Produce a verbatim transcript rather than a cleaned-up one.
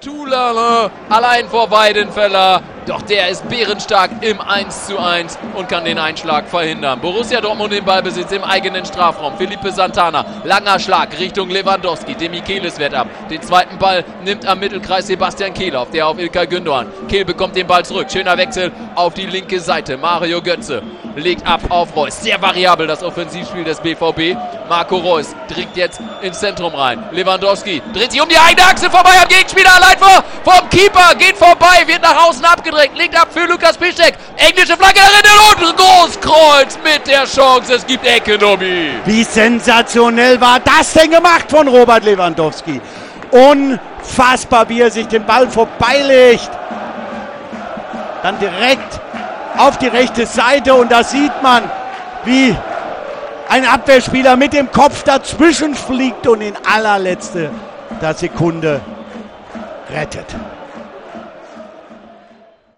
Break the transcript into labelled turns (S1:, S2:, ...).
S1: Toulon allein vor Weidenfeller. Doch der ist bärenstark im eins zu eins und kann den Einschlag verhindern. Borussia Dortmund den Ballbesitz im eigenen Strafraum. Felipe Santana, langer Schlag Richtung Lewandowski. Demichelis wehrt ab. Den zweiten Ball nimmt am Mittelkreis Sebastian Kehl auf, der auf Ilkay Gündoğan. Kehl bekommt den Ball zurück. Schöner Wechsel auf die linke Seite. Mario Götze legt ab auf Reus. Sehr variabel das Offensivspiel des B V B. Marco Reus dringt jetzt ins Zentrum rein. Lewandowski dreht sich um die eigene Achse vorbei am Gegenspieler. Allein vor, vom Keeper. Geht vorbei, wird nach außen abgedreht. Legt ab für Lukas Piszczek. Englische Flagge darin und Großkreuz mit der Chance. Es gibt Ecke, Nobi.
S2: Wie sensationell war das denn gemacht von Robert Lewandowski? Unfassbar, wie er sich den Ball vorbeilegt. Dann direkt auf die rechte Seite und da sieht man, wie ein Abwehrspieler mit dem Kopf dazwischen fliegt und in allerletzter Sekunde rettet.